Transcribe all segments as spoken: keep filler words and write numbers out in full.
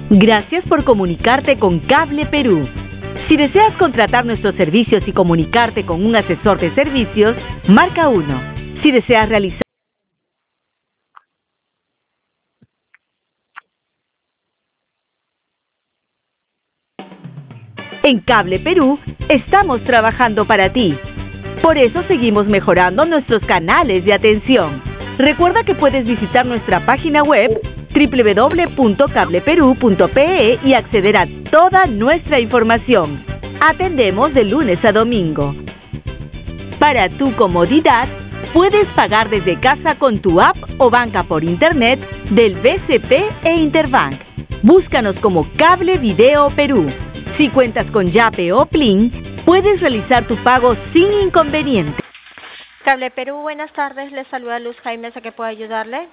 Gracias por comunicarte con Cable Perú. Si deseas contratar nuestros servicios y comunicarte con un asesor de servicios, marca uno. Si deseas realizar En Cable Perú, estamos trabajando para ti. Por eso seguimos mejorando nuestros canales de atención. Recuerda que puedes visitar nuestra página web doble u doble u doble u punto cable perú punto pe e y acceder a toda nuestra información. Atendemos de lunes a domingo. Para tu comodidad, puedes pagar desde casa con tu app o banca por internet del B C P e Interbank. Búscanos como Cable Video Perú. Si cuentas con Yape o Plin, puedes realizar tu pago sin inconveniente. Cable Perú, buenas tardes. Les saluda Luz Jaime, ¿a qué puedo ayudarle?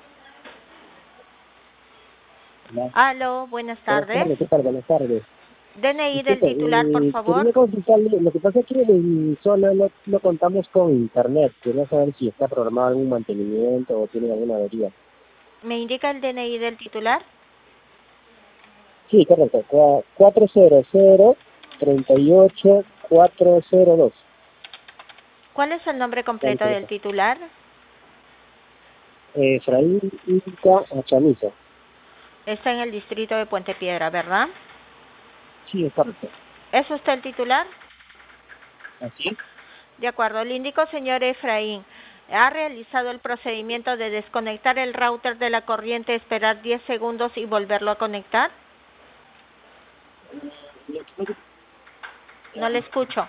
Hola. Aló, buenas tardes. Buenas tardes, ¿qué tal? Buenas tardes. D N I del Disculpe, titular, por eh, favor. Quería consultarle, lo que pasa es que en mi zona no, no contamos con internet. Quería saber si está programado algún mantenimiento o tiene alguna avería. ¿Me indica el D N I del titular? Sí, correcto. cuatro cero cero, tres ocho, cuatro cero dos. ¿Cuál es el nombre completo del titular? Eh, Efraín Inca Achamiza. Está en el distrito de Puente Piedra, ¿verdad? Sí, es correcto. ¿Es usted el titular? ¿Así? De acuerdo. Le indico, señor Efraín, ha realizado el procedimiento de desconectar el router de la corriente, esperar diez segundos y volverlo a conectar. No le escucho.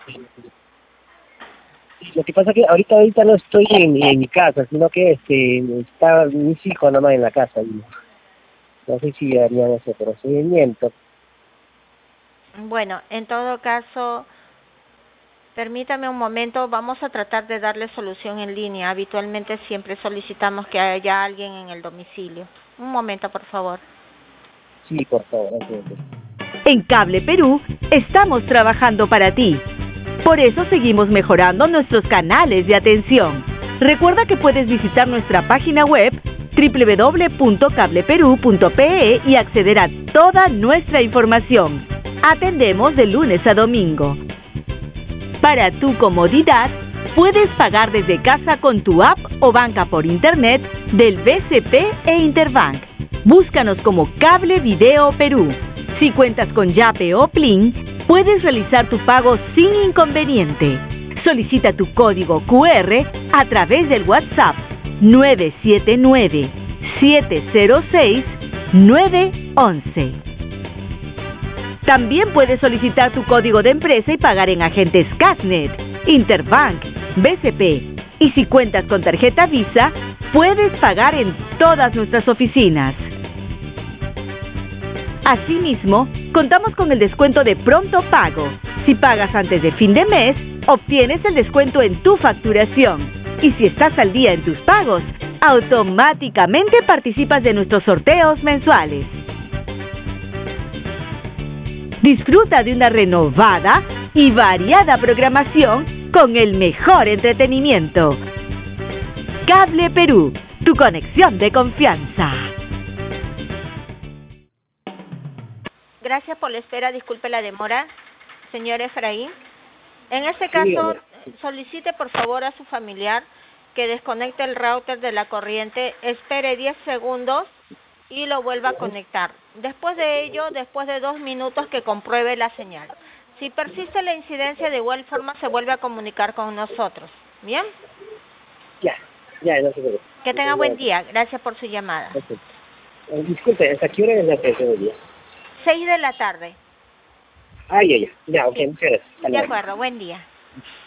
Lo que pasa es que ahorita ahorita no estoy en, en mi casa, sino que este está mis hijos nomás en la casa. Y no sé si harían ese procedimiento. Bueno, en todo caso, permítame un momento, vamos a tratar de darle solución en línea. Habitualmente siempre solicitamos que haya alguien en el domicilio. Un momento, por favor. Sí, por favor. Gracias. En Cable Perú, estamos trabajando para ti. Por eso seguimos mejorando nuestros canales de atención. Recuerda que puedes visitar nuestra página web doble u doble u doble u punto cable perú punto pe e y acceder a toda nuestra información. Atendemos de lunes a domingo. Para tu comodidad, puedes pagar desde casa con tu app o banca por internet del B C P e Interbank. Búscanos como Cable Video Perú. Si cuentas con Yape o Plin, puedes realizar tu pago sin inconveniente. Solicita tu código cu erre a través del WhatsApp nueve siete nueve, siete cero seis, nueve once. También puedes solicitar tu código de empresa y pagar en agentes Casnet, Interbank, B C P. Y si cuentas con tarjeta Visa, puedes pagar en todas nuestras oficinas. Asimismo, contamos con el descuento de pronto pago. Si pagas antes de fin de mes, obtienes el descuento en tu facturación. Y si estás al día en tus pagos, automáticamente participas de nuestros sorteos mensuales. Disfruta de una renovada y variada programación con el mejor entretenimiento. Cable Perú, tu conexión de confianza. Gracias por la espera, disculpe la demora, señor Efraín. En este caso, solicite por favor a su familiar que desconecte el router de la corriente, espere diez segundos y lo vuelva a conectar. Después de ello, después de dos minutos, que compruebe la señal. Si persiste la incidencia, de igual forma se vuelve a comunicar con nosotros. ¿Bien? Ya, ya, no se preocupe. Que tenga buen día. Gracias por su llamada. Okay. Eh, disculpe, ¿hasta qué hora es la atención del día? Seis de la tarde. Ah, ya, ya. Ya, ok, Sí. muchas gracias. De acuerdo, buen día.